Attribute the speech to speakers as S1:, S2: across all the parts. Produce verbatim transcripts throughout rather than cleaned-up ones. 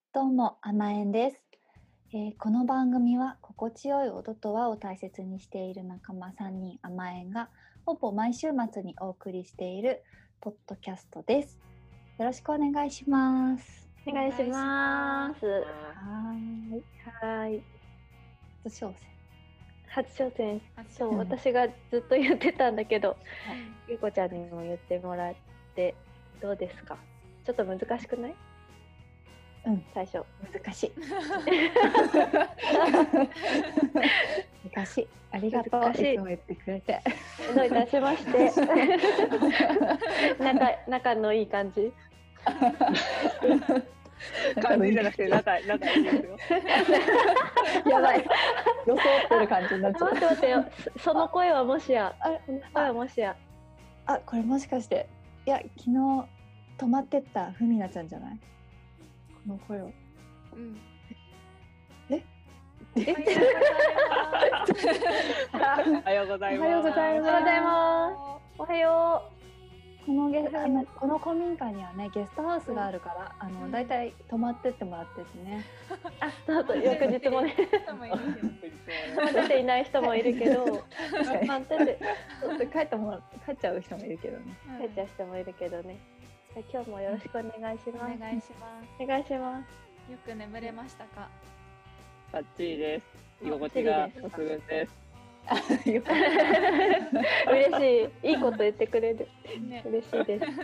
S1: どうも、甘えんです、えーこの番組は心地よい音と和を大切にしている仲間さんにん甘えんがほぼ毎週末にお送りしているポッドキャストです。よろしくお願いします。
S2: お願いします。
S1: はーい。
S2: はい。
S1: 初挑戦。
S2: 初挑戦。そう、
S1: うん
S2: 私がずっと言ってたんだけど、
S1: はい
S2: ゆうこちゃんにも言ってもらってどうですか？ちょっと難しくない？
S1: うん
S2: 最初。
S1: 難しい。難しい。ありがとう。
S2: 難しい
S1: いつも言ってくれて。
S2: どういたしまして。仲仲のいい感じ。
S3: 感じじゃなくて仲仲いいですよ。
S1: やばい。装ってる感じになっちゃう。
S2: 待って待ってよ。そその声はもしや。
S1: あれ
S2: その声はもしや。
S1: あ、これもしかして、いや、昨日泊まってったふみなちゃんじゃない？この声は。
S4: うん。
S1: え？
S4: え？
S3: おはようございます。
S1: おはようございます
S2: おはようございます。おはよ
S1: このゲあのこの古民家にはねゲストハウスがあるから、あのだいたい泊まってってもらっててね。
S2: う。あ、そうそう、翌日もね。
S4: 人もいるけど。
S2: 泊まってていない人もいるけど、泊まってて
S1: 帰ってもら帰っちゃう人もいるけどね。
S2: 帰っちゃう人もいるけどね。じゃあ今日もよろしくお願いし
S4: お
S2: ます。
S4: 願いしま
S2: お願いします。
S4: す。よく眠れましたか？
S3: バッチリです。居心地が抜群です。
S1: よかっ
S2: 嬉しい、いいこと言ってくれる。
S4: ね。
S2: 嬉しいです。
S1: ね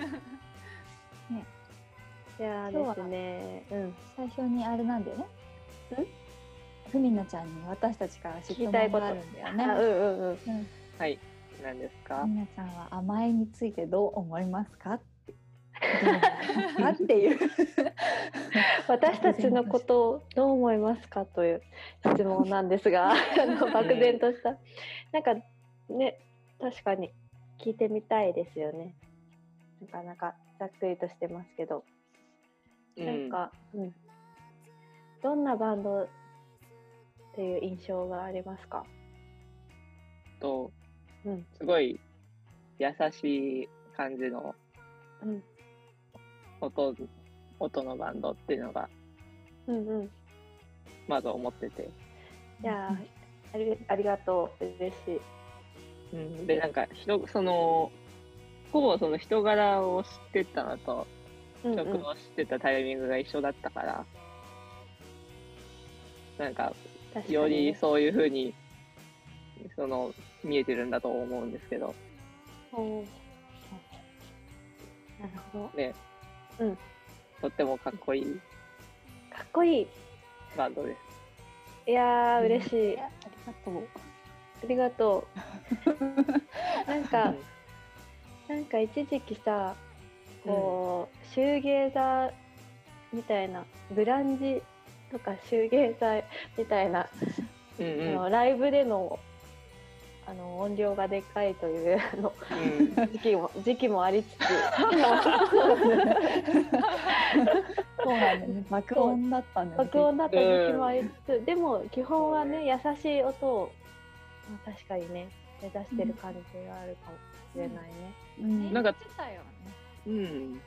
S2: いやーですね。うん。
S1: た。最初にあれなんだよね。ふみなちゃんに私たちから質問
S2: 聞きたいこと
S1: があるんだよね。
S2: あ、うんうんうん。
S1: うん
S3: はい。何ですか
S1: ふ？みなちゃんは甘えについてどう思いますか？ってどう思いますかっていう。
S2: 私たちのことをどう思いますかという質問なんですが、あの漠然としたなんかね、確かに聞いてみたいですよね。なかなかざっくりとしてますけど、なんか、うん、どんなバンドっていう印象がありますか？
S3: と、
S2: うん
S3: すごい優しい感じの
S2: うん
S3: 音音のバンドっていうのが
S2: うんうん。
S3: まず思ってて、
S2: いやー、ありありがとう、嬉しい。
S3: うん、でなんか人そのほぼその人柄を知ってたのと
S2: うんうん
S3: 曲を知ってたタイミングが一緒だったから、なんか
S2: 確かにね
S3: よりそういう風にその見えてるんだと思うんですけど
S2: おーなるほど。
S3: ね、
S2: うん、
S3: とってもかっこいい
S2: かっこいい。
S3: バンドです。
S2: いやー、嬉しい。
S1: ありがとう。
S2: ありがとう。なんか、なんか一時期さ、こう、シューゲーザーみたいな、グランジとかシューゲーザーみたいな、
S3: うんうん
S2: あのライブでのあの音量がでかいというあの
S3: うん
S2: 時期も時期もありつつ、
S1: そうなんだね。爆音だったんだよね。
S2: 爆音だった時期もありつつ、でも基本はね、優しい音を、まあ、確かにね、目指してる感じがあるかもしれないね。
S1: うん
S3: なんか
S4: 言ってたよね。
S3: うん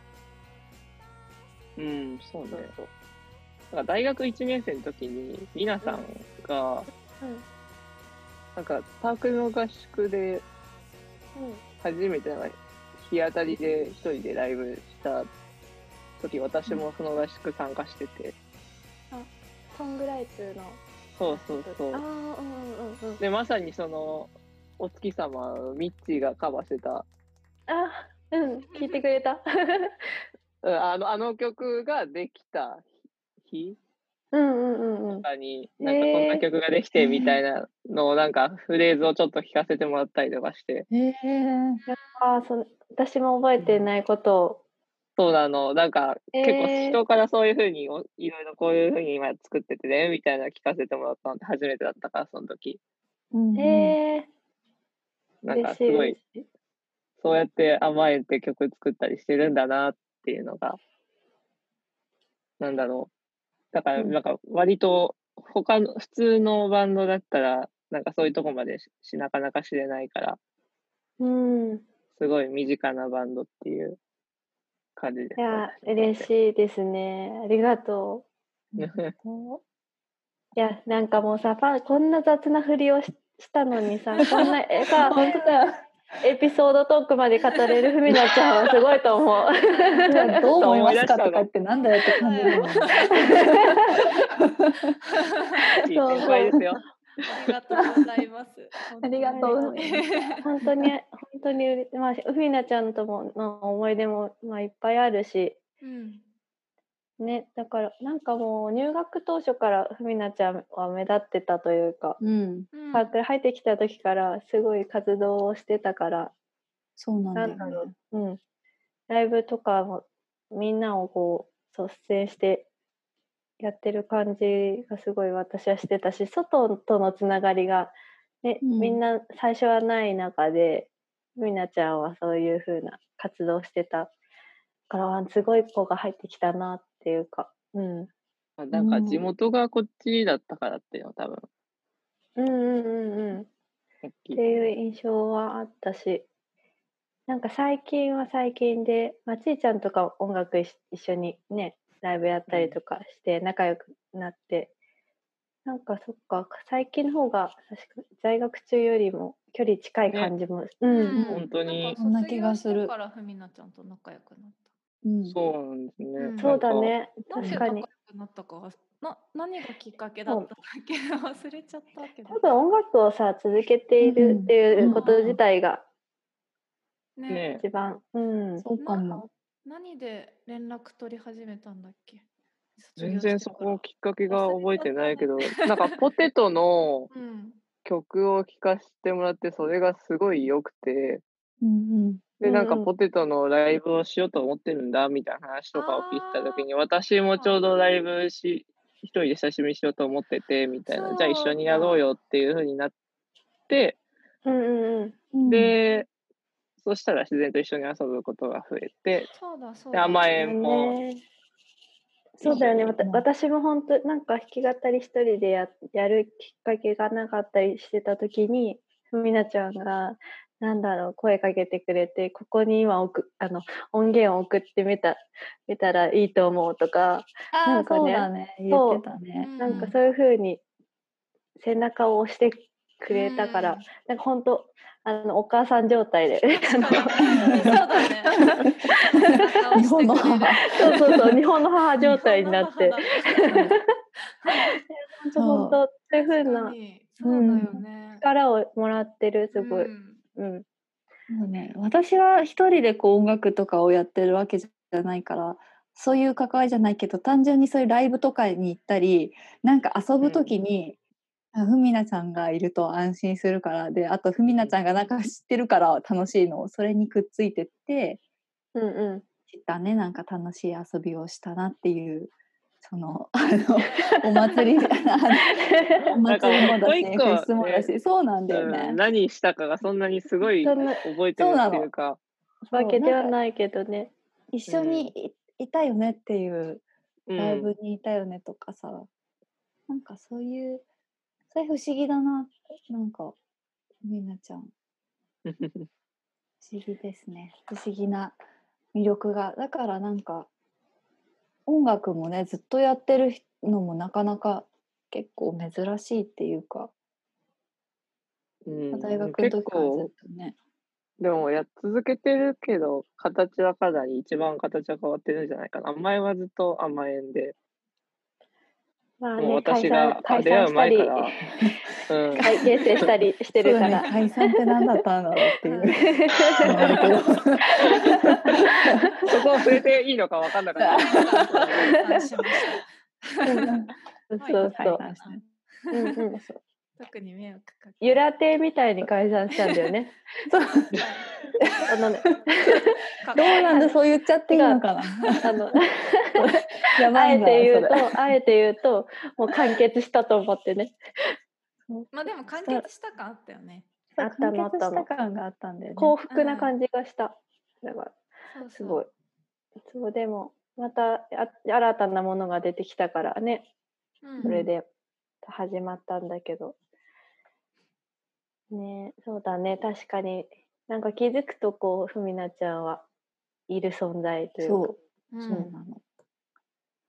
S3: うんそうね。
S2: そうそう。
S3: なんか大学いちねん生の時にりなさんが、
S2: うん
S3: なんかパークの合宿で
S2: うん
S3: 初めてなんか日当たりで一人でライブした時、私もその合宿参加してて、
S2: ソングライツの。
S3: そうそうそう
S2: ああ、うんうんうんうん。
S3: でまさにそのお月様ミッチーがカバーしてた
S2: あ、うん、聞いてくれた。
S3: うんあのあの曲ができた日
S2: うんうんうんうん。
S3: とかに、なんかこんな曲ができてみたいなのをなんかフレーズをちょっと聞かせてもらったりとかして、
S1: へえ。
S2: ああ、そ私も覚えてないことを。
S3: そうなの、なんか
S2: えー
S3: 結構人からそういう風においろいろこういう風に今作っててねみたいな聞かせてもらったのって初めてだったから、その時
S1: うんうん
S2: へえ、
S3: なんか
S2: 嬉しい
S3: すごい
S2: 嬉しい。
S3: そうやって甘えて曲作ったりしてるんだなっていうのが、なんだろう。だから
S2: うん
S3: なんか割と他の普通のバンドだったらなんかそういうとこまでししなかなか知れないから、
S2: うん。い
S3: すごい身近なバンドっていう感じです。
S2: や、
S3: 私にとって
S2: 嬉しいですね。ありがといや、なんかもうさ、パンこんな雑な振りをししたのにさ、こんなえさ、
S1: 本当だよ。
S2: エピソードトークまで語れるふみなちゃんはすごいと思う。
S1: どう思いますかとか言ってなんだよって感じだもんね。
S3: いい先輩ですよ。
S4: ありがとうございます。
S1: ありがとうございます。
S2: 本当に本当にうれまあふみなちゃんともの思い出もまあいっぱいあるし、
S4: うん。
S2: ね、だからなんかもう入学当初からふみなちゃんは目立ってたというか、
S1: うん、
S4: うん
S2: サークル入ってきた時からすごい活動をしてたから、
S1: そうなんだ
S2: なんだろ
S1: よね。
S2: う、うん、ライブとかもみんなをこう率先してやってる感じがすごい私はしてたし、外とのつながりが、ね
S1: うん
S2: みんな最初はない中でみなちゃんはそういう風な活動してたからすごい子が入ってきたなっていうか、うん、
S3: なんか地元がこっちだったからっていうのは多分
S2: うんうんうんうん
S3: 大きい。
S2: っていう印象はあったし、なんか最近は最近で、まあ、ちいちゃんとか音楽一緒にねライブやったりとかして仲良くなって、うん、なんかそっか最近の方が確か在学中よりも距離近い感じも、ね、うん、
S4: うん、
S3: 本当に
S1: そんな気がする。
S4: 卒業してからふみなちゃんと仲良くなった。
S1: うん、
S3: そうなんですね。
S4: うん
S2: そうだね、
S4: なんで
S2: 確かに
S4: 仲良くなったかはな何がきっかけだったんだっけ忘れちゃったけど。
S2: 多分音楽をさ続けているっていうこと自体が
S4: ね。
S3: ね
S2: 一番、うん
S1: そうかも。
S4: 何で連絡取り始めたんだっけ？
S3: 全然そこきっかけが覚えてないけど、なんかポテトの
S4: うん。
S3: 曲を聴かせてもらって、それがすごい良くて、
S1: うんうん。
S3: で、なんか
S2: うんうん
S3: ポテトのライブをしようと思ってるんだ、みたいな話とかを聞いてたときに、私もちょうどライブし、一人で久しぶりにしようと思ってて、みたいな、じゃあ一緒にやろうよっていう風になって、
S2: うんうん
S1: うん、
S3: で、そしたら自然と一緒に遊ぶことが増えて、
S4: そうだそう
S3: で、
S4: だ。
S3: 甘えんも、
S2: ね、そうだよね、わた私も本当なんか弾き語り一人で や, やるきっかけがなかったりしてた時にふみなちゃんがなんだろう声かけてくれて、ここに今送あの音源を送ってみた見たらいいと思うとか、
S1: ああ、
S2: なんかね
S1: そうだね。言ってたね。
S2: なんかそういう風に背中を押してくれたから、
S4: うん
S2: なんか本当あのお母さん状態で
S4: 確かにそうだね。
S1: 日本の母。
S2: そうそうそう日本の母状態になって本当本当そういう風な
S4: そうだよね。
S2: 力をもらってるすごい、
S4: うん
S2: うん
S1: そうね、私は一人でこう音楽とかをやってるわけじゃないからそういう関わりじゃないけど、単純にそういうライブとかに行ったりなんか遊ぶ時に、うん、ふみなちゃんがいると安心するからで、あとふみなちゃんがなんか知ってるから楽しいの、それにくっついてって
S2: うんうん
S1: 知ったね、なんか楽しい遊びをしたなっていう、そのあのお祭りお祭りもだし、フェスもだし、そうなんだよね、
S3: うん、何したかがそんなにすごい覚えてるっていうか、
S2: わけではないけどね、
S1: 一緒に い,、いたよねっていう、
S3: うん、
S1: ライブにいたよねとかさ、なんかそういうそれ不思議だな、なんかみなちゃん不思議ですね、不思議な魅力が、だからなんか音楽もねずっとやってるのもなかなか結構珍しいっていうか、
S3: うん、
S1: 大学の時からずっとね。
S3: でもやっ続けてるけど形はかなり一番形は変わってるんじゃないかな。前はずっと甘えんで、
S2: まあ
S3: もう
S2: ね、
S3: 私が
S2: 解散
S3: 出会う前から、
S2: うん、再結成したりしてるから、
S1: ね、解散って何だったんだろうっていうのもあるけどそ
S3: こを触れていいのか分かんなかった。
S4: しました
S2: そうそうそう。うんうん。
S4: 特に迷惑かけ。
S2: ゆら亭みたいに解散したんだよね。そう。あのね。
S1: どうなんでそう言っちゃっていいのかな。
S2: あのあえて言うと、あえて言うと、もう完結したと思ってね。
S4: まあでも完結した感あったよね。
S2: あったのあったの。
S1: 感があったんだよね。
S2: 幸福な感じがした。だからすごい。そうでもまた新たなものが出てきたからね。それで始まったんだけど。ね、そうだね、確かになんか気づくとこうふみなちゃんはいる存在というか、
S1: そう、そうなの。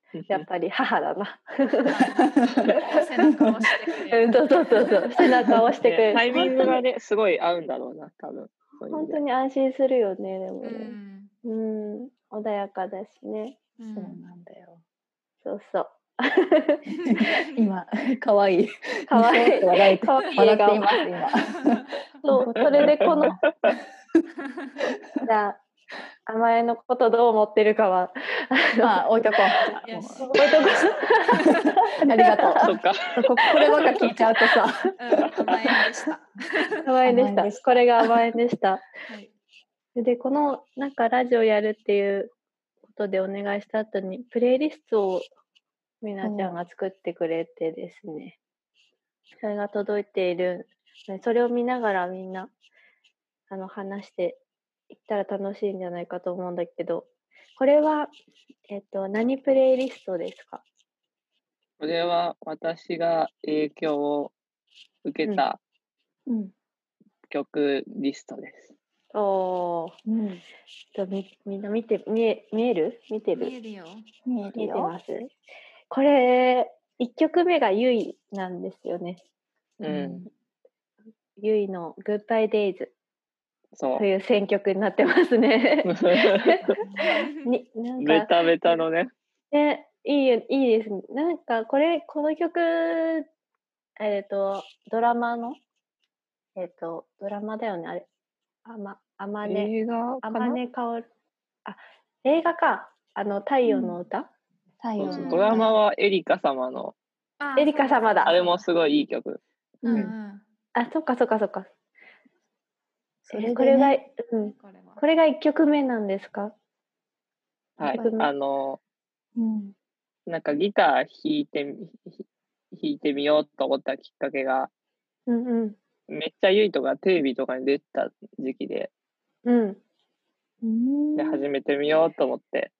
S2: やっぱり母だな。
S4: 背中を押してくれる。
S2: うん、そうそうそうそう、背中を押してくれる。
S3: ねタイミングがね、すごい合うんだろうな、多分。そういう意
S2: 本当
S3: 味で
S2: に安心するよね、でも
S4: う
S2: ね。
S4: ん。
S2: うん、穏やかだしね。
S4: う
S1: そうんなんだよ。
S2: そうそう。
S1: 今、可愛い。
S2: かわいい
S1: ニコって笑い
S2: かわいい
S1: 笑
S2: 笑顔
S1: っています、今。
S2: そう、それでこの、じゃあ、甘えのことどう思ってるかは、あの
S1: まあ、置いとこう。じゃあ
S4: よし
S1: もう
S2: 置いとこ
S1: ありがとう。
S3: そっか。
S1: ここればっか聞いちゃうとさ。
S4: うん、甘えんでした。
S2: 甘えんでした。
S1: 甘えんでした
S2: これが甘えんでした。
S4: はい。
S2: で、この、なんかラジオやるっていうことでお願いした後に、プレイリストをみなちゃんが作ってくれてですね、それが届いている。それを見ながらみんな、あの、話していったら楽しいんじゃないかと思うんだけど、これは、えっと、何プレイリストですか？
S3: これは私が影響を受けた
S1: うん。
S3: 曲リストです。
S2: おー、
S1: うん。
S2: とみみんな見て、見え、見える見てる
S4: 見えるよ。
S1: 見えるよ。
S2: 見えてますこれ、いっきょくめがゆいなんですよね。
S3: うん。
S2: ゆいの Goodbye Days
S3: そ
S2: という選曲になってますね。
S3: う。
S2: になんか、
S3: ベタベタのね。
S2: ね、いいよ、いいですね。なんか、これ、この曲、えっ、と、ドラマの、えっ、と、ドラマだよね、あれ。あま、あまね、
S3: 映画
S2: あま
S3: かな、
S2: ねかおる、あ、映画か。あの、太陽の歌、
S1: 太陽の
S3: そうそうドラマはエリカ様の、
S4: あ
S2: エリカ様だ
S3: あれもすごいいい曲。
S4: うんう
S1: うん。
S4: ん。
S2: あ、そっかそっかそっか。
S1: それでね
S2: えこれが、うん。
S4: これは。
S2: これがいっきょくめなんですか？
S3: はい
S2: 一曲。目
S3: あの、
S1: うん。
S3: なんかギター弾いてみ、ひ弾いてみようと思ったきっかけが、
S2: うんうん。
S3: めっちゃユイとかテレビとかに出てた時期で、
S2: うん。
S1: うん。
S3: で、始めてみようと思って、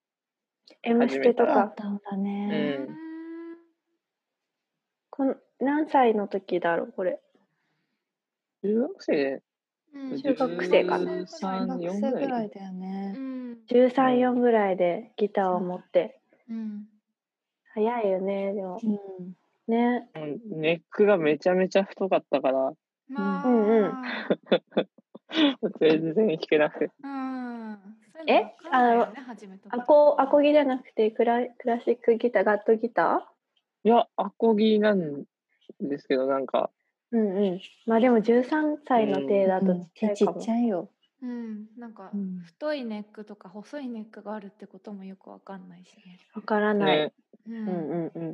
S2: M ステと
S1: だ
S2: か
S1: っ。たんだ
S3: う
S1: ね。
S3: ん。
S2: この何歳の時だろうこれ。
S3: 中学生
S4: うん
S2: 中学生かな
S3: じゅうさん、
S1: 中学
S3: よんぐらい
S1: 生ぐらいだよ
S4: う
S1: ね。
S4: ん。
S2: じゅうさん、よんぐらいでギターを持って。
S4: うん。
S2: 早いよね、でも。
S1: うん。
S2: ね。
S3: うんネックがめちゃめちゃ太かったから、
S4: まあ。
S2: うんうん
S3: 全然弾けなくて。
S4: うん。そういう
S2: え
S4: のわかんないよね、始めた時
S2: アコ、アコギじゃなくてクラ、クラシックギター、ガットギタ
S3: いや、アコギなんですけど、なんか、
S2: ーうんうん。まあでもじゅうさんさいの手だとちっちゃい
S1: ちっ
S2: かも。
S1: ちゃいよ。
S4: うん。なんか
S1: うん、
S4: 太いネックとか細いネックがあるってこともよくわかんないしね。
S2: わからない。
S3: ね、
S4: う。
S2: うんんうんうん。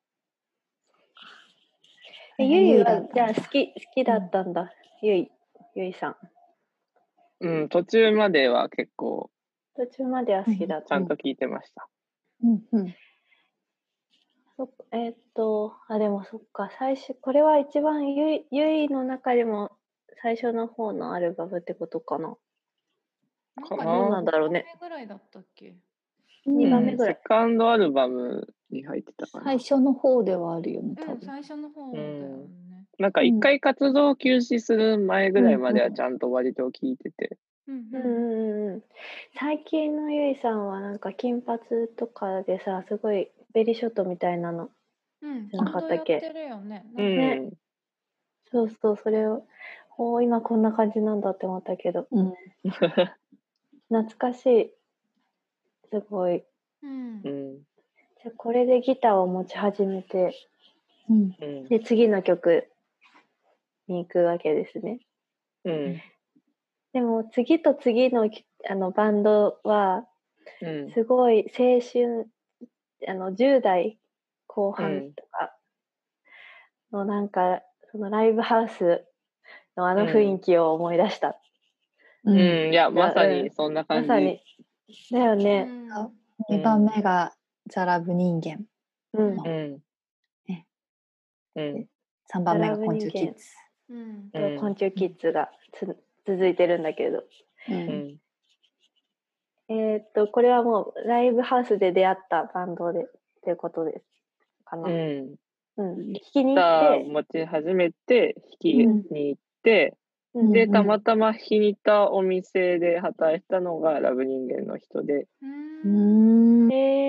S1: え
S2: えゆい
S1: ゆいだ
S2: はじゃあ
S1: ったんだ
S2: 好き好きだったんだ。ゆいゆいさん。
S3: うん、途中までは結構
S2: 途中までは好きだった。
S3: ちゃんと聞いてました。
S1: うんうん
S2: そっかえーっとあでもそっか最初これは一番ゆいゆいの中でも最初の方のアルバムってことかな。
S3: かな
S2: どうなんだろうね。
S4: にばんめぐらいだったっけ？
S2: にばんめ
S3: うん、
S2: ぐらい
S3: セ。カンドアルバムに入ってたかな
S1: 最。初の方ではあるよね、
S4: うん、
S1: 多分。
S4: 最初の方だよね。
S3: なんか一回活動休止する前ぐらいまではちゃんと割と聞いてて。
S4: うん
S2: うんうんうんうん。最近のゆいさんはなんか金髪とかでさすごいベリーショットみたいなの。
S4: うん。
S2: じゃなかったっけ
S4: ちゃんとやってるよね。
S3: う
S4: なんか
S3: ん。
S2: そうそうそれをおー今こんな感じなんだって思ったけど
S1: うん。
S2: 懐かしい。すごい。
S4: うん
S3: う。ん。
S2: じゃあこれでギターを持ち始めて
S1: うん。
S3: うん。
S2: で次の曲に行くわけですね。
S3: うん。
S2: でも次と次のあのバンドは
S3: うん。
S2: すごい青春あのじゅう代後半とかのなんかそのライブハウスのあの雰囲気を思い出した。
S1: うん。
S3: うん。いや、まさにそんな感じ。
S2: まさにだよ
S4: う
S2: ね。
S4: ん
S1: にばんめがザラブ人間。
S2: うん。
S3: うん。
S1: ね
S3: うん。
S1: さんばんめが
S2: ザラブ
S1: 昆虫キッズ。
S4: うん
S2: と昆虫キッズがつ続いてるんだけど、
S1: う。
S3: うんん。
S2: えーっとこれはもうライブハウスで出会ったバンドでっていうことですかな。
S3: うん。
S2: うん。弾きに
S3: ギタ
S2: 行って、
S3: ー持ち始めて、弾きに行って、
S2: うん
S3: で、
S1: うん
S3: たまたま弾きに行ったお店で働いてたのがラブ人間の人で、
S4: う
S1: うんん。
S2: えー、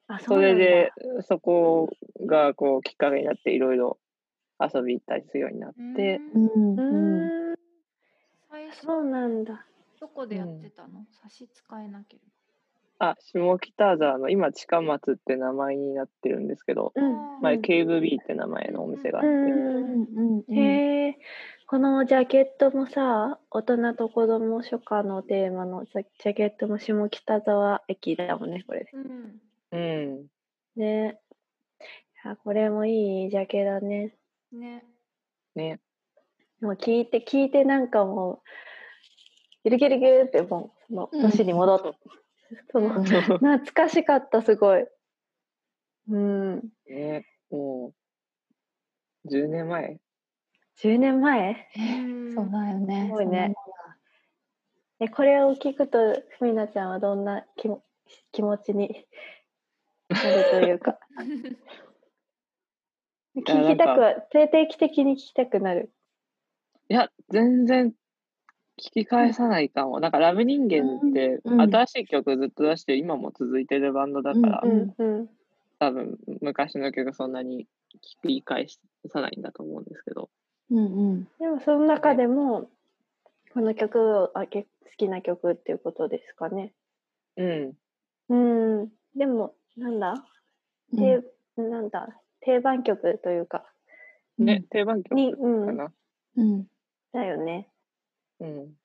S2: あ、そ
S3: そう
S2: なんだ。
S3: れで、そこがこうきっかけになっていろいろ遊び行ったりするようになっ
S4: う
S3: て、
S4: ん
S1: うん
S2: う
S1: うん
S2: ーん、
S4: 最初
S2: そうなんだ。
S4: どこでやってたの？差し支えなけれ
S3: あ、下北沢の今近松って名前になってるんですけど、
S2: うん。
S4: ば。
S3: 前
S2: うん
S3: ケーブビーって名前のお店があって、
S2: うん
S1: うんうん
S2: へえ、このジャケットもさ、大人と子供書家のテーマのジャジャケットも下北沢駅だもんね、これ。
S4: うん。
S3: うん、
S2: ね。あ、これもいいジャケだね。
S4: ね。
S3: ね、
S2: もう聞いて、聞いてなんかもう、ギルギルギルってもう、その年に戻って、その、
S4: うん
S2: 懐かしかった、すごい。うん。
S3: ね、もうじゅうねんまえ。
S2: じゅうねんまえ
S4: うん
S1: そうだよね。
S2: すごいね
S1: そんなも
S2: え、これを聞くと、ふみなちゃんはどんな気も気持ちになるというか。聞きたくは、定定期的に聞きたくなる。
S3: いや、全然聞き返さないかも。なんかラブ人間って
S1: うんうん
S3: 新しい曲ずっと出して今も続いてるバンドだから、
S1: う
S2: うんんうん。
S3: 多分昔の曲そんなに聞き返さないんだと思うんですけど。
S1: うんうん
S2: でも、その中でも、この曲をあけ好きな曲っていうことですかね。
S3: うん。
S2: うん。でも、なんだ、
S1: うん
S2: 定なんだ、定番曲というか、
S3: ね、定番曲
S2: に、うん
S3: か、な。
S1: うん
S2: だよね。
S3: うん。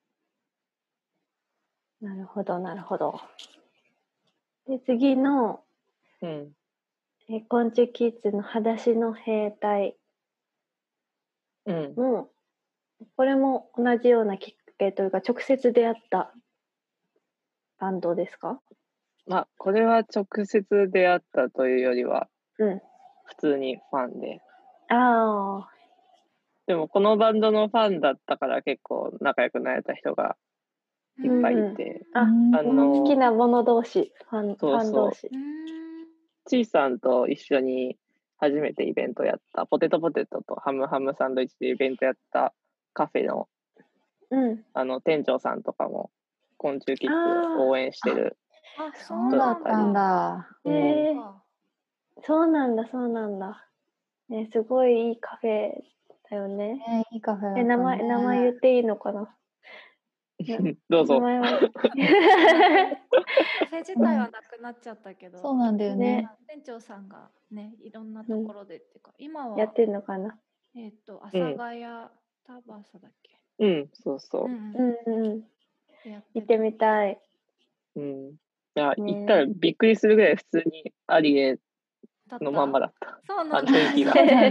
S2: なるほど、なるほど。で、次の、
S3: うん。
S2: え昆虫キッズの裸足の兵隊
S3: うん。
S2: も、これも同じようなきっかけというか、直接出会ったバンドですか？
S3: まあ、これは直接出会ったというよりは、
S2: うん。
S3: 普通にファンで。
S2: ああ、
S3: でも、このバンドのファンだったから結構仲良くなれた人がいっぱいいて、
S2: あ、
S1: うん
S3: あの
S2: 好きなもの同士、ファン、フ
S3: そうそう
S2: ァン同士。
S4: うん。
S3: ちいさんと一緒に初めてイベントやった、ポテトポテトとハムハムサンドイッチでイベントやったカフェの、
S2: うん。
S3: あの、店長さんとかも、昆虫キッズ応援してる。
S4: あ、
S1: そ
S4: そうう
S1: だ
S4: なん
S1: ったん
S4: だ。
S1: だ。
S2: へえそうなんだ、そうなんだ。ね、すごいいいカフェだよね。
S1: ねいいカフェだった
S2: え、
S1: ね。
S2: 名前、名前言っていいのかな？
S3: どうぞ。
S2: 名前は。
S4: カフェ自体はなくなっちゃったけど、
S1: そうなんだよね。
S2: ね
S4: 店長さんがね、いろんなところでっていうか、今は
S2: やってんのかな？
S4: えっ、と、阿佐ヶ谷タバサだっけ？
S3: うん、そうそうう。
S4: ん
S2: うんうん。
S4: でやって
S2: 行ってみたい。
S3: うん。いや、
S2: ね
S3: 行ったらびっくりするぐらい普通にアリエ
S4: だった
S3: のまんまだった。
S4: そうなんだ。
S3: あの雰囲気が
S1: そうなんだ。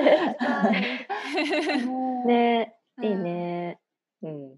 S4: はい
S2: ね
S4: うん
S2: いいね。
S3: うん。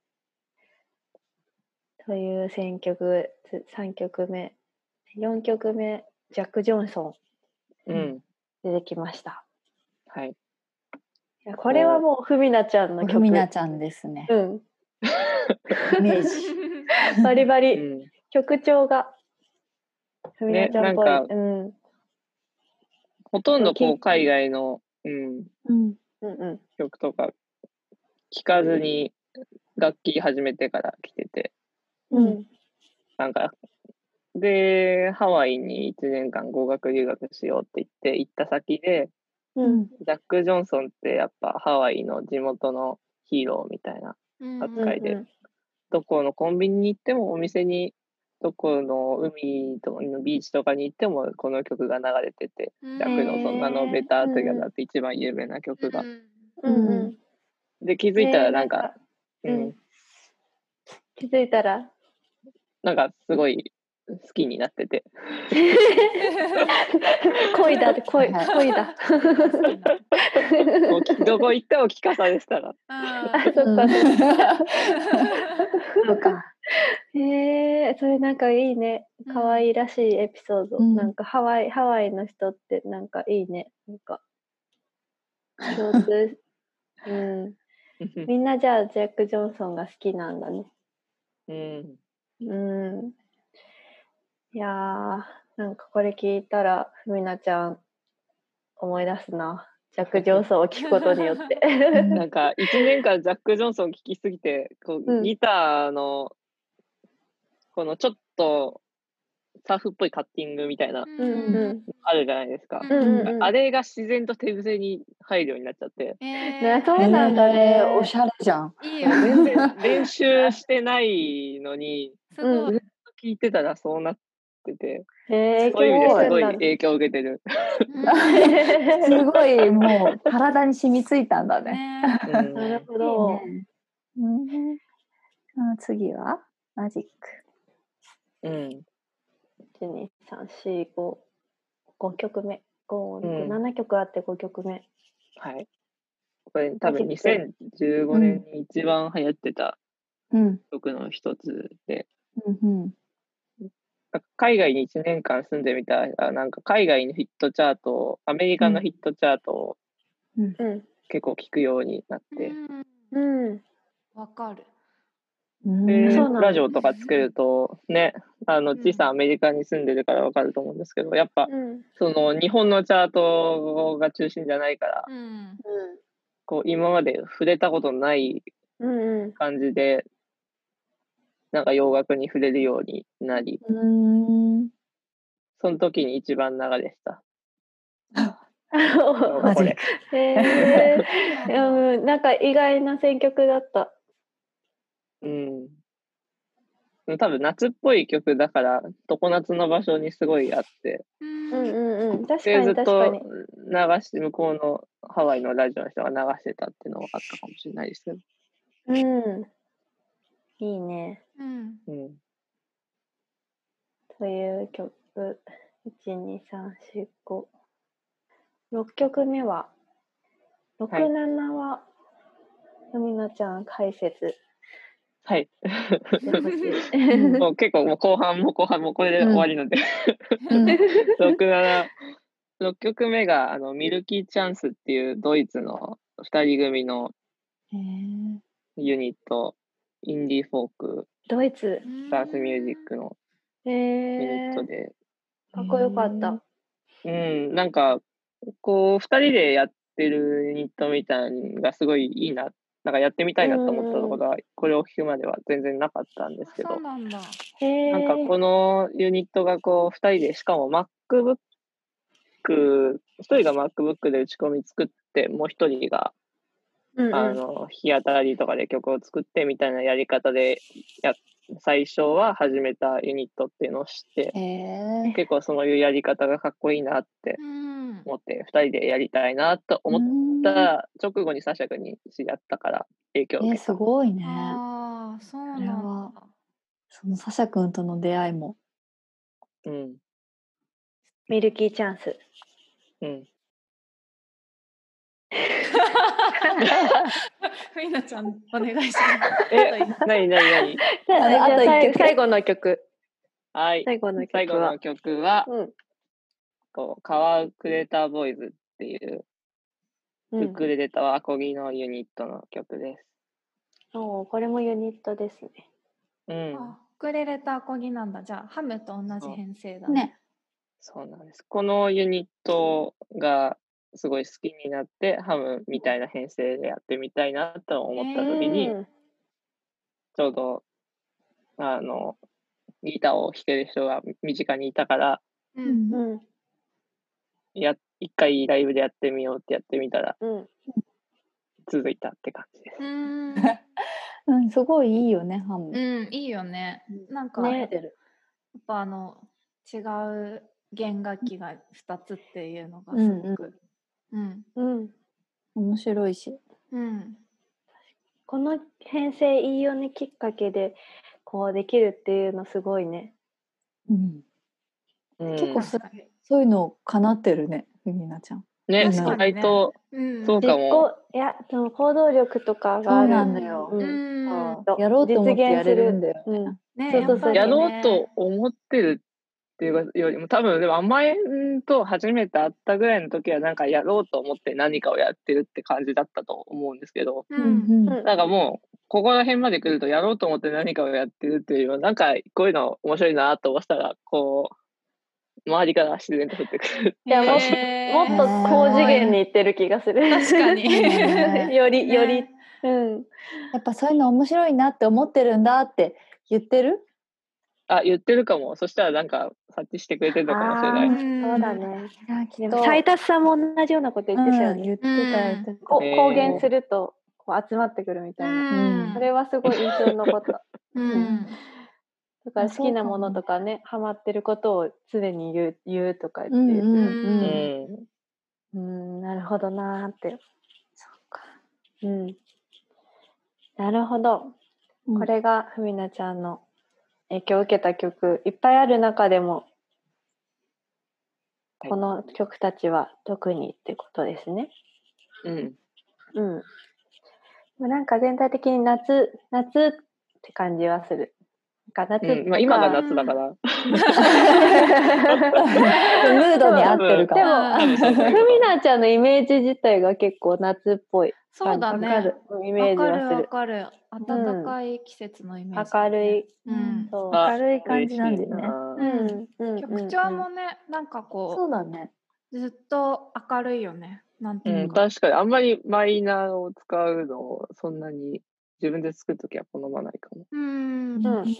S2: という選曲、さんきょくめ。よんきょくめ、ジャック・ジョンソ
S3: うん。
S2: ン出てきました。
S3: はい。
S2: いやこれはもうふみなちゃんの曲。
S1: ふみなちゃんですね。
S2: うん。
S1: イメージ。
S2: バリバリ、
S3: うん。
S2: 曲調がふみなちゃんっぽい。
S3: ねなんか
S2: うん。
S3: ほとんどこう海外の、うん、
S1: うん。
S2: うんうん。
S3: 曲とか聴かずに楽器始めてから来てて、
S2: うん。
S3: なんか、で、ハワイにいちねんかん語学留学しようって言って行った先で、
S2: うん。
S3: ジャック・ジョンソンってやっぱハワイの地元のヒーローみたいな扱いで、
S2: うん
S3: どこのコンビニに行ってもお店に、どこの海とのビーチとかに行ってもこの曲が流れてて、
S4: うん
S3: ジャック・ジョンソンのあの
S2: へー
S3: ベター・トゥギャザーって一番有名な曲が。
S4: うん
S2: うんうん。
S3: で、気づいたらなんか、
S2: えーなんか
S3: う
S2: うんん、気づいたら
S3: なんかすごい好きになってて。
S2: 恋だ恋
S1: はい
S2: 恋だ。
S3: もうどこ行っても聞かされてたら。
S2: あ
S4: あ
S2: そっかそっか。
S1: そうか。
S2: へえそれなんかいいね。可愛いらしいエピソード。
S1: うん
S2: なんかハワイハワイの人ってなんかいいね。なんか共通うん。みんなじゃあジャック・ジョンソンが好きなんだね。
S3: うん。
S2: うん。いやー、なんかこれ聞いたら、ふみなちゃん思い出すな。ジャック・ジョンソンを聞くことによって。
S3: なんかいちねんかんジャック・ジョンソン聴きすぎて、こ
S2: う
S3: うんギターのこのちょっとサーフっぽいカッティングみたいな、
S2: うんうん
S3: あるじゃないですか。
S4: うん
S2: うんうん
S3: あれが自然と手癖に入るようになっちゃって、
S4: え
S2: ね
S4: ー、
S2: そうなんだね
S1: えーおしゃれじゃん。
S4: いいよ
S3: 全然練習してないのに、
S4: すごい、
S2: うん
S3: 聞いてたらそうなってて、
S2: へえ
S3: そういう意味ですごい
S2: 影響
S3: 影響を受けてる。
S4: うん
S1: すごいもう体に染みついたんだね。
S4: ね
S3: うん
S2: なるほ
S1: いい
S2: ど。
S1: ね。うんあ次はマジック。
S3: うん。
S2: いち、に、さん、よん、ご、ごきょくめ。ご、ろく、
S3: うん
S2: ななきょくあってごきょくめ。
S3: はい。これ多分
S2: マジック
S3: にせんじゅうごねんに一番流行ってた
S1: うん
S3: 曲の一つで、
S1: うんうん
S3: 海外にいちねんかん住んでみたら、なんか海外のヒットチャートを、アメリカのヒットチャートを
S1: うん
S2: うん。
S3: 結構聞くようになっ
S4: う
S3: て、
S4: ん
S2: うん。
S4: わかる。
S1: うん
S3: で
S2: そうなんだ
S3: ラジオとかつけると、ね、あの、
S4: うん
S3: ちいさんアメリカに住んでるからわかると思うんですけど、やっぱ、
S2: うん。
S3: その日本のチャートが中心じゃないから、
S4: うん
S3: こう今まで触れたことない
S2: うんうん。
S3: 感じで、なんか洋楽に触れるようになり、
S1: うん
S3: その時に一番流れてた。
S1: マジ
S3: これ。
S2: へえ。うん、なんか意外な選曲だった。
S3: うん。多分夏っぽい曲だから、常夏の場所にすごいあって、
S4: うん
S2: うんうんうん。確か
S3: で、ず
S2: に
S3: っと
S2: 確かに。
S3: 流して、向こうのハワイのラジオの人が流してたっていうのはあったかもしれないですけど。
S2: うん。いいね。
S4: うん
S3: うん。
S2: という曲。いち、に、さん、よん、ご。ろっきょくめは、ろく、
S3: はい
S2: ななは、ふみなちゃん解説
S3: はい。
S2: してほしい。
S1: うん
S3: もう結構もう後半も後半もこれで終わりなんで、
S1: うん
S3: ろく、なな、ろっきょくめがあのミルキーチャンスっていうドイツのふたり組の
S1: へー
S3: ユニット、インディーフォーク、
S2: ドイツ。
S3: ダンスミュージックの
S2: へ
S3: ユニット
S2: え。
S3: で、
S2: かっこよかった。
S3: うん、なんか、こう、二人でやってるユニットみたいなのがすごいいいな、なんかやってみたいなと思ったことは、これを聞くまでは全然なかったんですけど、
S4: そうなんだ。
S2: へえ。
S3: なんかこのユニットがこう、二人で、しかも MacBook、一人が MacBook で打ち込み作って、もう一人が、
S2: うんうん、
S3: あの、日当たりとかで曲を作ってみたいなやり方でや、最初は始めたユニットっていうのを知って、
S1: へー
S3: 結構そういうやり方がかっこいいなって
S4: うん
S3: 思って、二人でやりたいなと思った直後にサシャ君に知り合ったから影響を
S1: えー、
S3: 受けた。
S1: すごいね。
S4: ああ、そうなんだ。
S1: そのサシャ君との出会いも。
S3: うん。
S2: ミルキーチャンス。
S3: うん。
S4: ふいなちゃん、お願いします。
S3: え、なになになに
S2: じゃあ、じゃあ
S1: あと一
S2: 最
S1: 曲
S2: 最後の曲。
S3: はい。
S2: 最後の曲
S3: 最後
S2: は
S3: の。曲は、
S2: うん。
S3: こう、カワウクレーターボーイズっていう、
S2: うん。
S3: ウクレレとアコギのユニットの曲です。
S2: おーこれもユニットですね。
S3: うん。
S4: あ、ウクレレとアコギなんだ。じゃあ、ハムと同じ編成だね。
S1: ね。
S3: そうなんです。このユニットがすごい好きになって、ハムみたいな編成でやってみたいなと思った時に、
S2: うん
S3: ちょうど、あの、ギターを弾ける人が身近にいたから、
S4: う。
S1: うんん
S2: うん
S3: や、一回ライブでやってみようってやってみたら、
S2: うん。
S3: 続いたって感じです。
S4: うん。
S1: うん、すごいいいよね、ハム。
S4: うん、いいよね。なんか、
S2: ね
S4: やっぱあの、違う弦楽器がふたつっていうのがすごく。うん。
S2: うん。
S1: 面白いし。
S4: うん。
S2: この編成いいよねきっかけでこうできるっていうのすごいね。
S1: うん、
S3: うん、
S1: 結構そ
S4: 確かに。
S1: そういうの叶ってるね、ふみなちゃん。
S3: ね、
S1: 確か
S4: にね
S3: 意外と、
S4: うん。
S3: そうかも。
S2: 実行いやその行動力とかがある。
S1: そうなんだよ。
S2: うん
S4: うん。
S1: そうやろうと思ってやれるんだよね。
S2: うん
S4: ね、
S2: そうそうそう
S4: やっぱりね
S3: やろうと思ってるっていうよりも、多分でも甘えんと初めて会ったぐらいの時はなんかやろうと思って何かをやってるって感じだったと思うんですけど、
S4: う。
S1: うんん
S2: うん
S3: なんかもうここら辺まで来るとやろうと思って何かをやってるっていうよりは、なんかこういうの面白いなと思ったら、こう周りから自然と降ってくる。
S2: いやもっと
S4: へー
S2: もっと高次元に行ってる気がする。
S4: 確かに
S1: ね
S2: よりより、
S4: ね
S2: うん
S1: やっぱそういうの面白いなって思ってるんだって言ってる？
S3: あ、言ってるかも。そしたらなんか察知してくれてるのかもしれない。
S2: あーそうだね。
S1: いやき
S2: でも
S1: っと
S2: 斉田さんも同じようなこと言ってたよ
S1: うん、
S2: ね。
S1: 言ってた言ってた。
S2: こ
S3: へー
S2: 公言するとこう集まってくるみたいな。
S1: うん
S2: それはすごい印象に残った。
S4: うん
S2: だから
S1: あ
S2: 好きなものとかね、ハマってることを常に言う言うとか言って、
S1: うんうん
S3: う
S1: うん。
S3: ん。
S2: うん、なるほどなーって。
S1: そうか。
S2: うん。なるほど。
S1: うん
S2: これがふみなちゃんの影響を受けた曲、いっぱいある中でも、
S3: はい
S2: この曲たちは特にってことですね。
S3: うん。
S2: うん。なんか全体的に夏、夏って感じはする。なんか夏
S3: うん。まあ
S2: とか、
S3: 今が夏だから。
S1: ムードに合ってるか
S2: で
S1: も。
S2: も、
S3: 多分そうそういう
S2: ふみ
S3: こと。
S2: なちゃんのイメージ自体が結構夏っぽい
S4: そうだね
S2: わかるイメージ
S4: わかる
S2: はする。
S4: わかる暖かい季節のイメージだね、
S2: 明るい。
S4: うん
S2: そう。
S3: あ
S1: 明るい感じなんだよね。
S3: 嬉しいな
S2: うんうん
S4: 曲調もねなんかこ
S1: そうだね。
S4: うずっと明るいよねなんて
S3: う、
S4: いうんか、
S3: 確かにあんまりマイナーを使うのをそんなに自分で作るときは好まないかも。
S4: うん
S2: うんうん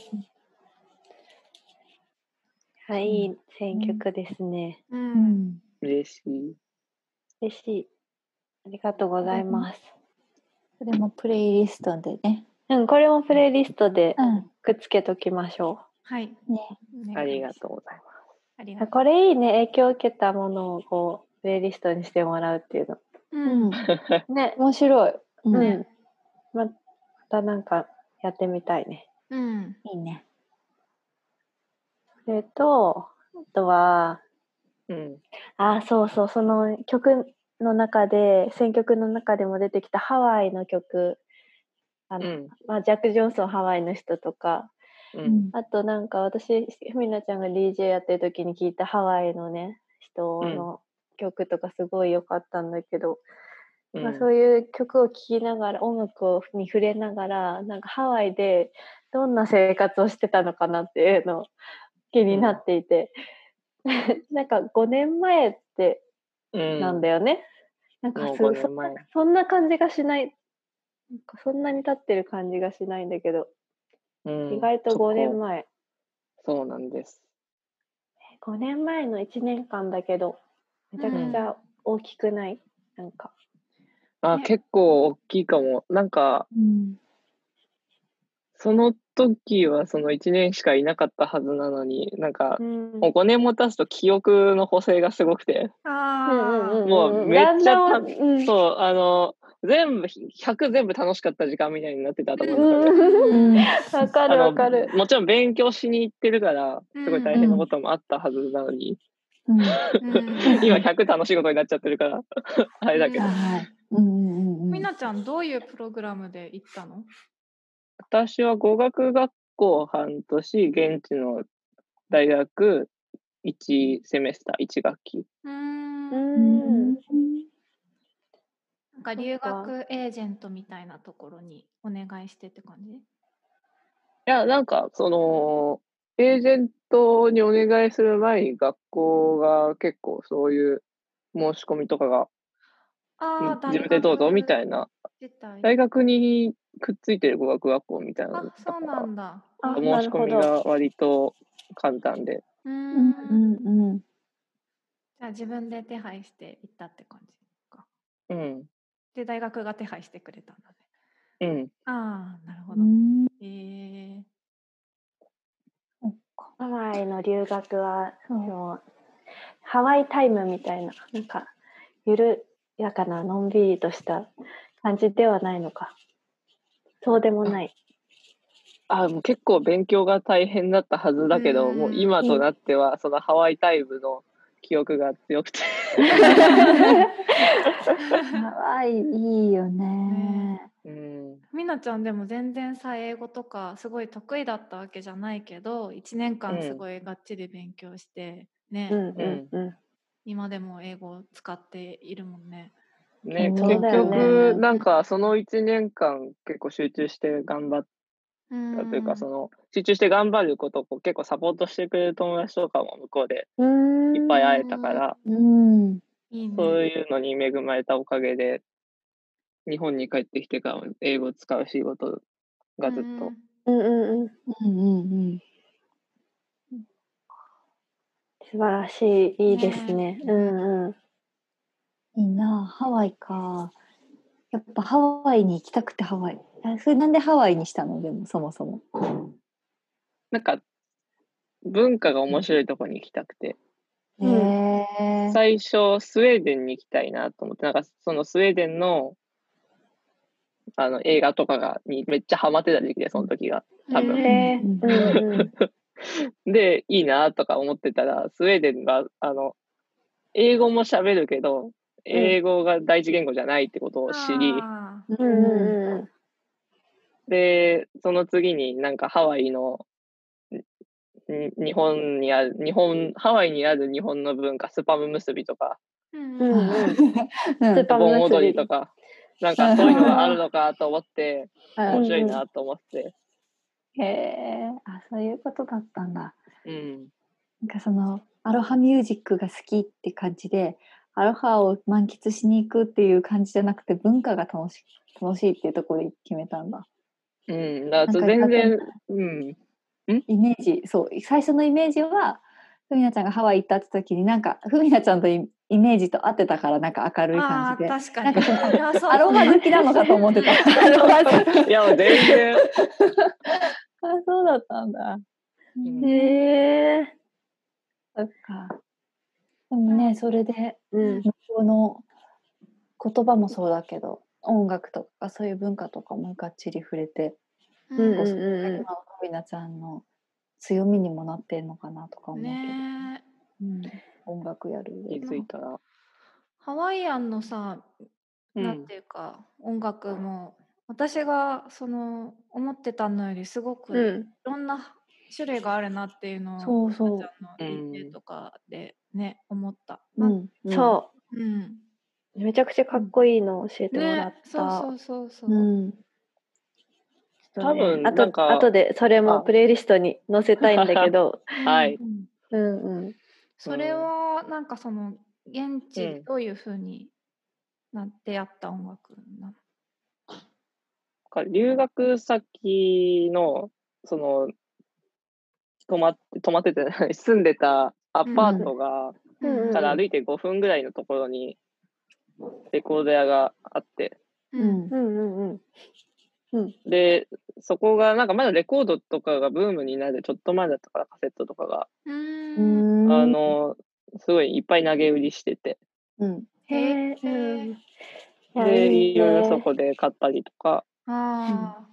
S2: はい、いい選曲ですね。
S4: う
S1: うんん。
S3: 嬉しい。
S2: 嬉しい。ありがとうございます。
S1: それもプレイリストでね。
S2: うん、これもプレイリストで
S1: うん。
S2: くっつけときましょ
S4: はい
S1: ね。
S3: ありがとうございます。
S2: う。
S4: ありがとう
S2: これいいね。影響を受けたものをこうプレイリストにしてもらうっていうの。
S4: うん
S1: うん。
S2: ね。
S1: 面白い。うん。
S2: うん。またなんかやってみたいね。
S4: うん
S1: いいね。
S2: それと、あとは、
S3: うん。
S2: あ、そうそう、その曲の中で、選曲の中でも出てきたハワイの曲、あの、
S3: うん。
S2: まあ、ジャック・ジョンソンハワイの人とか、
S3: う。
S1: うんん。
S2: あとなんか私、ふみなちゃんが ディージェー やってる時に聞いたハワイのね、人の曲とかすごい良かったんだけど、まあ、
S3: うん。
S2: そういう曲を聴きながら、音楽をに触れながら、なんかハワイでどんな生活をしてたのかなっていうの気になっていて、なんかごねんまえって
S3: うん。
S2: なんだよね。なんか
S3: もう
S2: す
S3: ごねんまえ。
S2: そんな感じがしない。なんかそんなに経ってる感じがしないんだけど、
S3: うん。
S2: 意外とごねん
S3: そこ
S2: まえ。
S3: そうなんです。
S2: ごねんまえのいちねんかんだけど、めちゃくちゃ大きくない、なんか。
S3: あ、
S4: ね
S3: 結構大きいかも。なんか、
S1: うん。
S3: その時はそのいちねんしかいなかったはずなのに、なんか、
S2: うん
S3: もうごねんも経つと記憶の補正がすごくて、
S4: あー
S3: もうめっちゃた、
S2: だんだんうん
S3: そう、あの、全部、ひゃく全部楽しかった時間みたいになってた頭の中で。
S2: うん
S1: うん。
S2: わかる
S3: あの
S2: わかる。
S3: もちろん勉強しに行ってるから、すごい大変なこともあったはずなのに、
S1: うん。
S4: うん
S3: 今ひゃく楽しいことになっちゃってるから、あれだけど。
S1: はい。うんうんうん。
S4: みなちゃんどういうプログラムで行ったの？
S3: 私は語学学校半年、現地の大学いちセメスター、いち学期。
S4: うーん
S2: う
S1: うんん。
S4: なんか留学エージェントみたいなところにお願いしてって感じ？
S3: いや、なんか、その、エージェントにお願いする前に学校が結構そういう申し込みとかが、
S4: ああ、
S3: 自分でどうぞみたいな、
S4: 自体
S3: 大学にくっついてる語学学校みたいなのだ
S4: あ、
S3: ったか
S4: そうなんだ。
S2: あ
S3: ら、
S2: なるほど
S3: 申し込みが割と簡単で。
S4: うー
S1: うん
S4: ん。
S1: うんうん。
S4: じゃあ自分で手配して行ったって感じか。
S3: うん。
S4: で、大学が手配してくれたんだね。
S3: うん。
S4: ああ、なるほど。
S1: うん。
S4: ええ
S2: ハワイの留学は、
S1: そう
S2: もうハワイタイムみたいな、なんか、緩やかな、のんびりとした感じではないのか。そうでもない。
S3: あ、もう結構勉強が大変だったはずだけど、
S4: うん
S3: もう今となっては、そのハワイタイムの記憶が強くて。
S1: ハワイいいよね。
S3: うん。
S4: みなちゃんでも全然さ英語とかすごい得意だったわけじゃないけどいちねんかんすごいがっちり勉強して、ね、
S2: うんうんうん。
S4: 今でも英語を使っているもんね。
S3: ね、
S1: そう
S3: 結
S2: だよね
S3: 局、なんかそのいちねんかん結構集中して頑張っ
S4: うん
S3: たというか、その集中して頑張ることをこう結構サポートしてくれる友達とかも向こうで
S2: うーん。
S3: いっぱい会えたから、
S1: うん。
S4: いいね。
S3: そういうのに恵まれたおかげで、日本に帰ってきてから英語を使う仕事がずっと。
S2: うんうんうん。
S1: うんうんうん。
S2: 素晴らしい、いいですね。うんうん。
S1: いいな、ハワイか。やっぱハワイに行きたくてハワイ。あ、それなんでハワイにしたの？でもそもそも。
S3: なんか、文化が面白いとこに行きたくて。
S1: へえ。
S3: 最初、スウェーデンに行きたいなと思って、なんかそのスウェーデンのあの映画とかがにめっちゃハマってた時期で、その時が。多分。
S2: へーうんうん
S3: で、いいなとか思ってたら、スウェーデンが、あの、英語も喋るけど、英語が第一言語じゃないってことを知り、
S4: あ
S2: うんうんうん
S3: で、その次になんかハワイの、に日本にある、日本、ハワイにある日本の文化、スパム結びとか、
S4: ーうん
S2: うんうん
S1: うん
S2: スパム
S3: 盆
S2: 結び
S3: 踊りとか、なんかそういうのがあるのかと思って、
S1: うん
S3: 面白いなと思って。
S1: へえ、あ、そういうことだったんだ。
S3: うん。
S1: なんかそのアロハミュージックが好きって感じで、アロハを満喫しに行くっていう感じじゃなくて、文化が楽し楽しいっていうところで決めたんだ。
S3: うん。だから
S1: なんか
S3: 全然、うん。
S1: イメージ、そう、最初のイメージは、ふみなちゃんがハワイ行ったって時に、なんか、ふみなちゃんとイイメージと合ってたから、なんか明るい感
S4: あー
S1: じで。
S4: 確かに。
S1: なんかその、
S4: それはそう
S1: アロハ好きなのかと思ってた。アロハ好き。
S3: いや、もう全然。
S1: あ、そうだったんだ。
S3: うん
S2: へえ。
S1: そっか。でもね、それで、
S2: うん
S1: 向こうの言葉もそうだけど、音楽とかそういう文化とかもがっちり触れて、
S2: うんうん
S1: こうそれが
S2: うん
S1: 今のふみなちゃんの強みにもなってんのかなとか思うけど、
S4: ねえ
S1: うん、音楽やる上
S3: 気
S1: で。
S3: づいたら。
S4: ハワイアンのさ、
S3: うん
S4: なんていうか音楽も私がその思ってたのよりすごくい
S2: うん
S4: ろんな種類があるなっていうのを
S1: そうそう
S4: ふみなちゃんの ディージェー とかでね思った。なん
S1: うん、うん、
S2: そ
S4: うん
S2: うめちゃくちゃかっこいいのを教えてもらっ
S4: ね、そう
S2: た。
S4: そうそうそう。
S1: うん、
S2: ちょっとね
S3: 多分
S2: あと
S3: なんか
S2: 後でそれも
S3: あ
S2: プレイリストに載せたいんだけど
S3: はい。
S4: うん
S2: うんうん
S4: それはなんかその現地で
S3: うん
S4: どういう風になってやった音楽なの？
S3: 留学先の、その、泊まって、泊まってて、住んでたアパートが、
S2: うんうん
S3: から歩いてごふんぐらいのところに、レコード屋があって、
S1: う
S4: うん
S1: ん、
S2: うんうんうん
S3: で、そこが、なんかまだレコードとかがブームになるちょっと前だったから、カセットとかが、
S4: う
S1: うんん、
S3: あの、すごいいっぱい投げ売りしてて、
S1: うん、
S2: へえうんいや
S3: で、
S2: いい
S3: いろいろそ
S2: ね
S3: こで買ったりとか、
S4: あ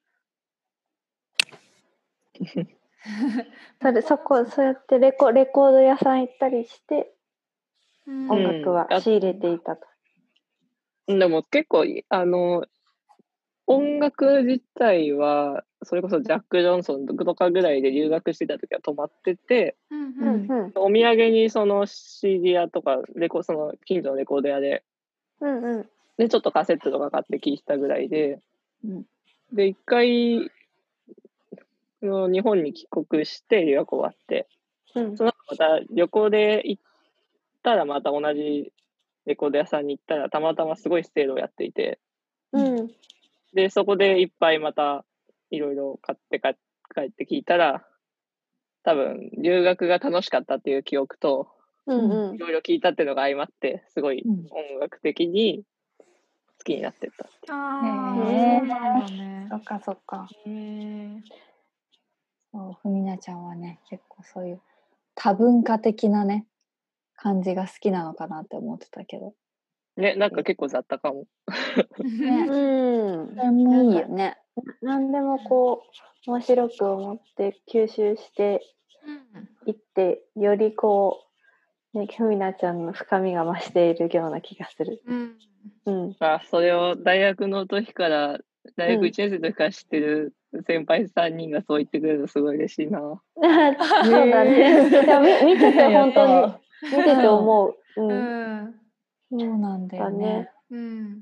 S2: それそこそうやってレコレコード屋さん行ったりして
S4: ーうん
S2: 音楽は仕入れていたと。
S3: でも結構、あの、音楽自体は、それこそジャック・ジョンソンとかぐらいで留学してた時は止まってて、
S4: うん
S2: う
S4: うんん
S2: うん
S3: お土産にその シーディー 屋とか、レコその近所のレコード屋で、
S2: うんうん
S3: で、ちょっとカセットとか買って聴いたぐらいで、
S1: うん、
S3: で、一回、その日本に帰国して留学終わって、
S2: うん
S3: その後また旅行で行ったらまた同じレコード屋さんに行ったら、たまたますごいセールをやっていて、
S2: うん
S3: で、そこでいっぱいまたいろいろ買って帰帰って聞いたら、多分留学が楽しかったっていう記憶と、
S2: うんうん
S3: いろいろ聞いたっていうのが相まって、すごい
S1: うん
S3: 音楽的に好きになってったっていう。
S4: ああ、
S1: へえ
S4: そうなんだね
S1: そ。っかそっか。
S4: へえ
S1: そう、ふみなちゃんはね、結構そういう多文化的なね、感じが好きなのかなって思ってたけど。
S3: ね、なんか結構雑多かも。
S1: ね、
S2: うん
S1: それもいいよね。
S2: 何でもこう面白く思って吸収していってよりこうねふみなちゃんの深みが増しているような気がする。
S4: うん
S2: うん。
S3: あ、それを大学の時から、大学いちねん生の時から知ってる先輩さんにんがそう言ってくれるのすごい嬉しいな。
S2: そうだね。いやみ見てて本当に見てて思う。う。
S4: うんん
S1: そうなんだよね。
S4: うん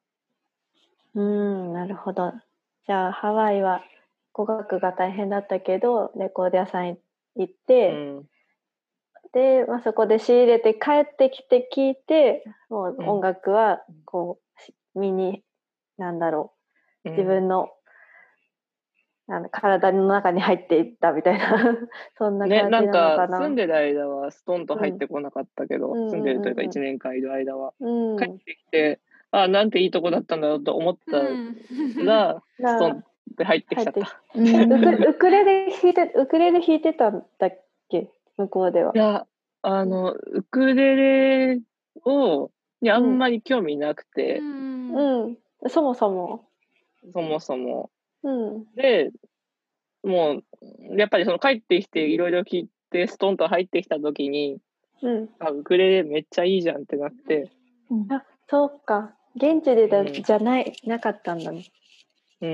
S2: うん、なるほど。じゃあハワイは語学が大変だったけどレコード屋さん行っ
S3: う
S2: て、
S3: ん。
S2: で、まあ、そこで仕入れて帰ってきて聞いてもう音楽はこう身になんだろう自分のあの体の中に入っていったみたいなそんな
S3: ね、な
S2: 感じなんのかな。
S3: か住んでる間はストンと入ってこなかったけど、
S2: うん
S3: 住んでるというか
S2: うんうんうん
S3: いちねんかんいる間は、
S2: うん、
S3: 帰ってきて、あ、なんていいとこだったんだろうと思ったら、ストンって入ってきちゃった。
S2: ウクウクレレ弾いてウクレレ弾いてたんだっけ、向こうでは。
S3: いや、あの、ウクレレをにあんまり興味なくて、
S2: うん、うん、そもそも。
S3: そもそも。
S2: うん、
S3: で、もう、やっぱりその帰ってきていろいろ聞いて、ストンと入ってきたときに、
S2: うん、
S3: あ、ウクレレめっちゃいいじゃんってなって。
S2: うん、あ、そうか。現地でだ、うん、じゃない、なかったんだね。
S3: うん。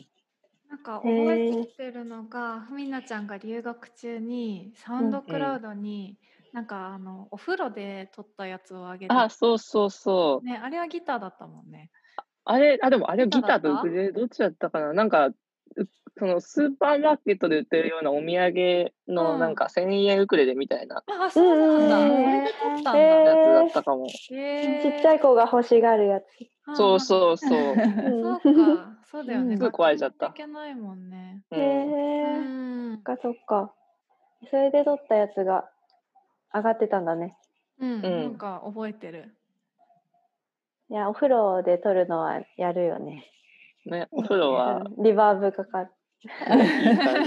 S4: なんか覚えてるのが、ふみなちゃんが留学中にサウンドクラウドに、うん、なんかあのお風呂で撮ったやつをあげて、
S3: あ、そうそうそう。
S4: ね、あれはギターだったもんね。
S3: あれ、あ、でもあれはギターとウクレレどっちだったかな。なんか、そのスーパーマーケットで売ってるようなお土産のなんかせんえんウクレレみたいな、
S4: うん、あ、そうなんだ。それで撮ったんだ。
S3: やつだったかも。
S2: えー、ちっちゃい子が欲しがるやつ。
S3: そうそうそう。
S4: そうか、そうだよね。
S3: すぐ壊れちゃった。
S4: いけないもんね。
S2: へえー、そっかそっか。それで撮ったやつが上がってたんだね。
S4: うん、なんか覚えてる。
S2: いや、お風呂で撮るのはやるよね。
S3: ね、お風呂は。
S2: リバーブかかる。
S3: いい感じ。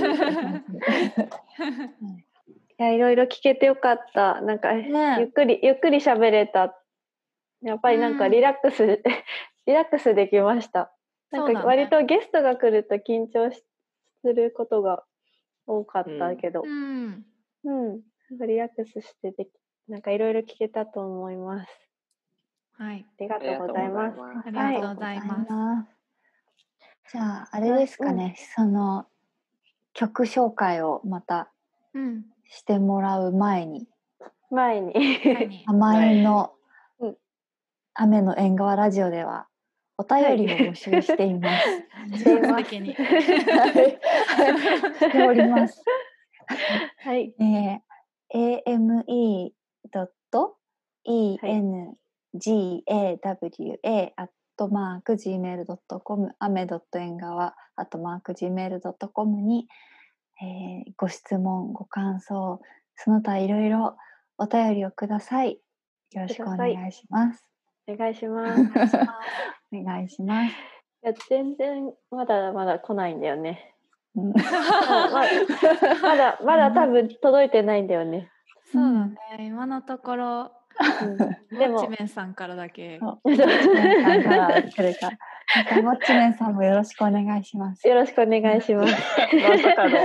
S2: いや、いろいろ聞けてよかった。なんか、ね、ゆっくり、ゆっくり喋れた。やっぱりなんかリラックス、うん、リラックスできました。なんか割とゲストが来ると緊張することが多かったけど、うん、うん、なんかリラックスしてでき、なんかいろいろ聞けたと思います。
S4: はい、
S2: ありがとうございます。
S4: ありがとうございます。
S1: じゃああれですかね、うん、その曲紹介をまたしてもらう前に、
S2: 前に
S1: 甘えの雨の縁側ラジオではお便りを募集しています。
S2: しています。
S1: しております。
S2: はい。
S1: えー、エーエムイードットイーエヌジーエーダブリューエー アットマーク ジーメールドットコム 雨ドット縁側アットマーク ジーメールドットコム に、えー、ご質問ご感想その他いろいろお便りをください。よろしくお願いします。
S2: お願いします。
S1: お願いします。い
S2: や全然まだまだ来ないんだよね。
S1: うん、
S2: ま, まだまだ多分届いてないんだよね。
S4: そうだね。今のところ、うん、でももちめんさんからだけ。
S1: もちめんさんから来るか。もちめんさんもよろしくお願いします。
S2: よろしくお願いします。
S3: まさかの。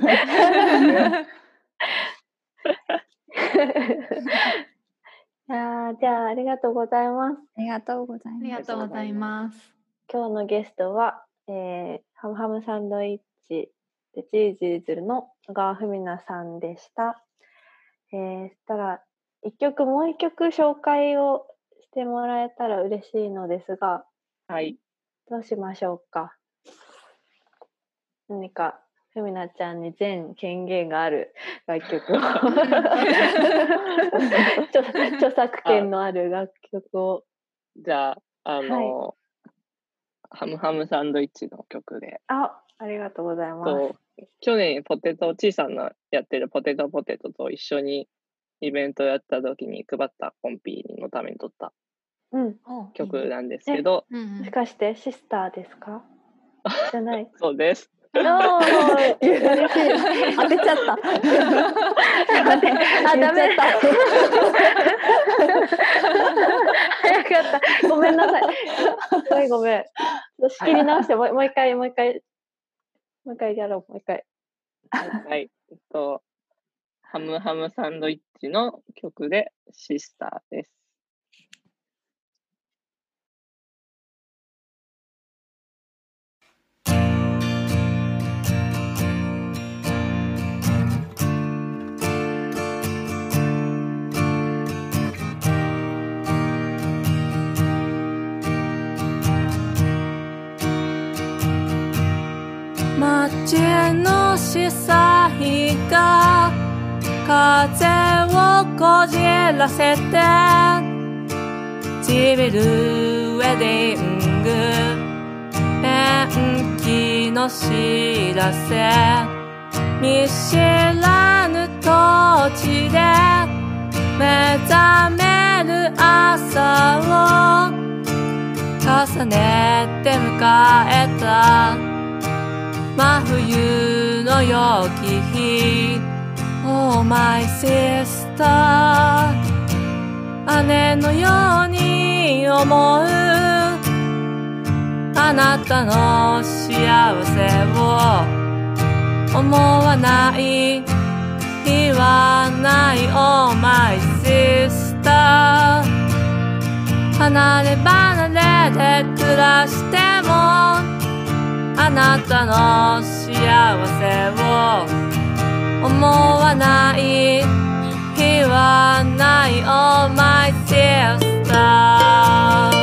S2: あじゃあありがとうございます。
S1: ありがとうございます。
S4: ありがとうございます。
S2: 今日のゲストは、えー、ハムハムサンドイッチでチージーズの小川文奈さんでした。えー、したら一曲もう一曲紹介をしてもらえたら嬉しいのですが、
S3: はい。
S2: どうしましょうか。何かふみなちゃんに全権限がある楽曲を著作権のある楽曲を。
S3: じゃああの、はい、ハムハムサンドイッチの曲で。
S2: あ、ありがとうございます。
S3: 去年ポテトちいさんのやってるポテトポテトと一緒にイベントやった時に配ったコンピのために撮った曲なんですけど、
S2: うん、もしかしてシスターですか？じゃない。
S3: そうです。
S2: 当てちゃった。あ、ダメだ。早かった。ごめんなさい。ごめんごめん。仕切り直してもう一回もう一回もう一回やろうもう一回。
S3: はい。えっとハムハムサンドイッチの曲でシスターです。
S5: 街の視線が風をこじらせてちびるウェディングペンキのの知らせ見知らぬ土地で目覚める朝を重ねて迎えた真冬の良き日 Oh my sister 姉のように思うあなたの幸せを思わない日はない Oh my sister 離れ離れで暮らしてもあなたの幸せを思わない日はない Oh my sister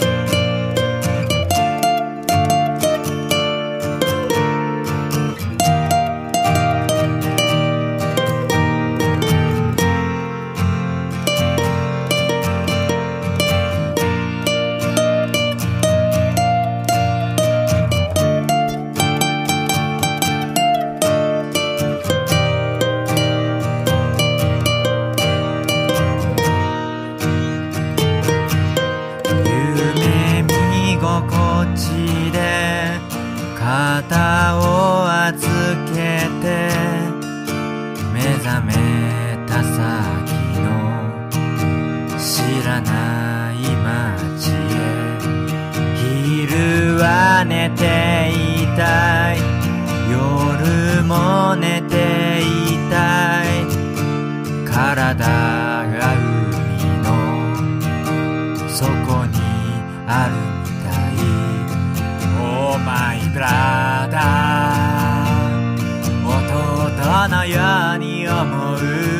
S5: 肩を預けて目覚めた先の知らない街へ昼は寝ていたい夜も寝ていたい体が海の底にあるマイブラダー弟のように思う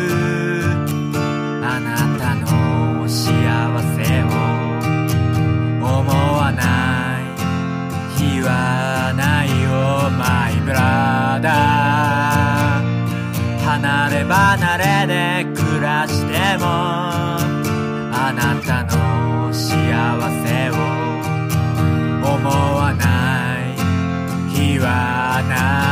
S5: あなたの幸せを思わない日はないよマイブラダー離れ離れで暮らしてもあなたの幸せを思わない日はない